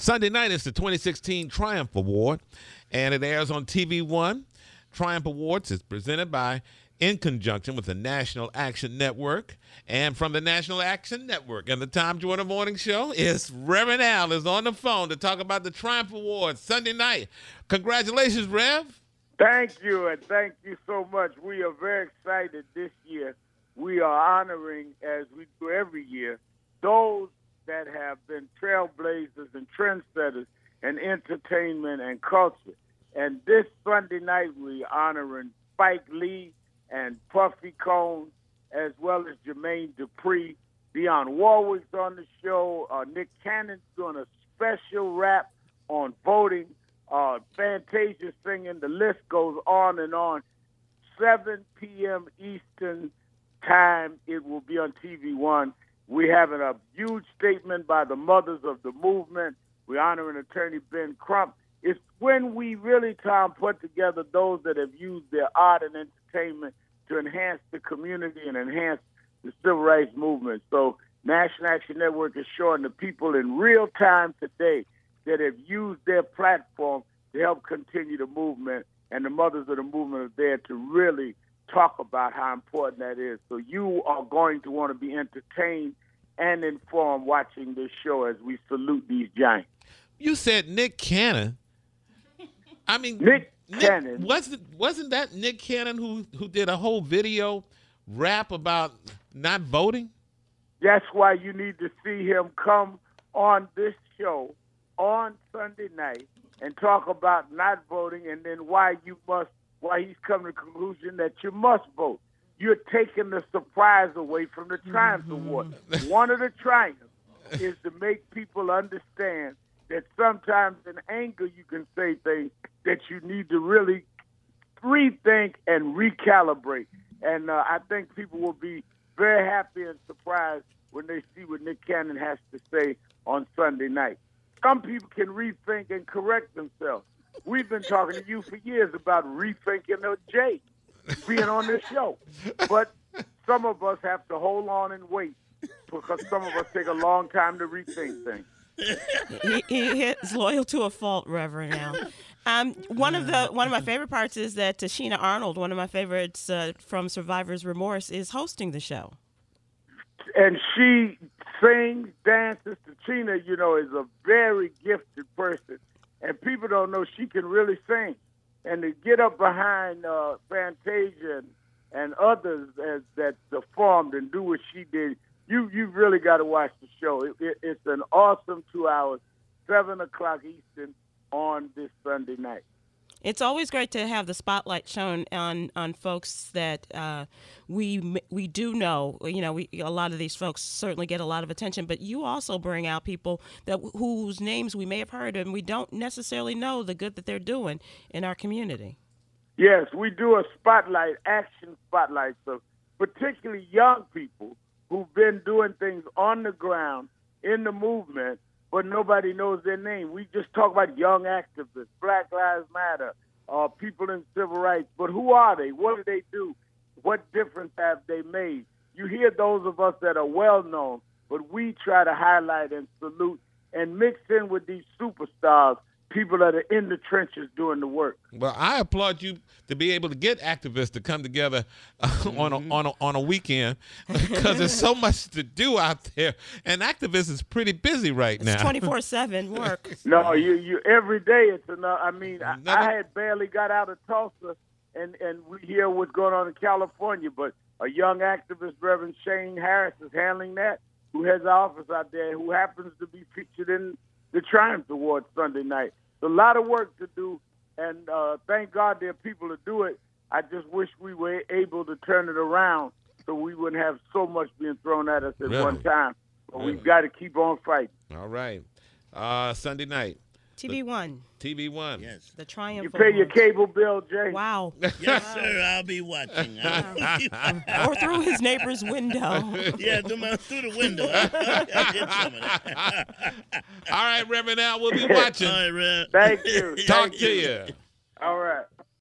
Sunday night is the 2016 Triumph Award, and it airs on TV One. Triumph Awards is presented by, in conjunction with the National Action Network. And from the National Action Network and the Tom Joyner Morning Show is Reverend Al is on the phone to talk about the Triumph Awards Sunday night. Congratulations, Rev. Thank you, and thank you so much. We are very excited this year. We are honoring, as we do every year, those that have been trailblazers and trendsetters in entertainment and culture. And this Sunday night, we're honoring Spike Lee and Puffy Combs, as well as Jermaine Dupri. Dionne Warwick's on the show. Nick Cannon's doing a special rap on voting. Fantasia singing. The list goes on and on. 7 p.m. Eastern time, it will be on TV One. We're having a huge statement by the mothers of the movement. We're honoring Attorney Ben Crump. It's when we really, Tom, put together those that have used their art and entertainment to enhance the community and enhance the civil rights movement. So National Action Network is showing the people in real time today that have used their platform to help continue the movement, and the mothers of the movement are there to really talk about how important that is. So you are going to want to be entertained and informed watching this show as we salute these giants. You said Nick Cannon. I mean, Nick Cannon. Wasn't that Nick Cannon who did a whole video rap about not voting? That's why you need to see him come on this show on Sunday night and talk about not voting, and then why he's come to the conclusion that you must vote. You're taking the surprise away from the Triumph Award. One of the triumphs is to make people understand that sometimes in anger you can say things that you need to really rethink and recalibrate. And I think people will be very happy and surprised when they see what Nick Cannon has to say on Sunday night. Some people can rethink and correct themselves. We've been talking to you for years about rethinking a J being on this show. But some of us have to hold on and wait because some of us take a long time to rethink things. He is loyal to a fault, Reverend Al. One of my favorite parts is that Tashina Arnold, one of my favorites from Survivor's Remorse, is hosting the show. And she sings, dances. Tashina, is a very gifted person. And people don't know she can really sing. And to get up behind Fantasia and others that performed and do what she did, you've really got to watch the show. It's an awesome 2 hours, 7 o'clock Eastern on this Sunday night. It's always great to have the spotlight shown on folks that we do know. A lot of these folks certainly get a lot of attention, but you also bring out people whose names we may have heard and we don't necessarily know the good that they're doing in our community. Yes, we do a spotlight, action spotlight, so particularly young people who've been doing things on the ground in the movement, but nobody knows their name. We just talk about young activists, Black Lives Matter, people in civil rights. But who are they? What do they do? What difference have they made? You hear those of us that are well-known, but we try to highlight and salute and mix in with these superstars, people that are in the trenches doing the work. Well, I applaud you to be able to get activists to come together on a weekend because there's so much to do out there, and activists is pretty busy right now. It's 24/7 work. No, you every day it's enough. I mean, I had barely got out of Tulsa, and we hear what's going on in California, but a young activist, Reverend Shane Harris, is handling that, who has an office out there, who happens to be featured in the Triumph Awards Sunday night. A lot of work to do, and thank God there are people to do it. I just wish we were able to turn it around so we wouldn't have so much being thrown at us at one time. But we've got to keep on fighting. All right. Sunday night. TV One. TV One. Yes. The Triumph You pay your Awards. cable bill, Jay? Wow. Yes, sir. I'll be watching. Or through his neighbor's window. Yeah, through the window. I'll get some of that. All right, Reverend Al, we'll be watching. All right, Rev. Thank you. Talk to you. All right.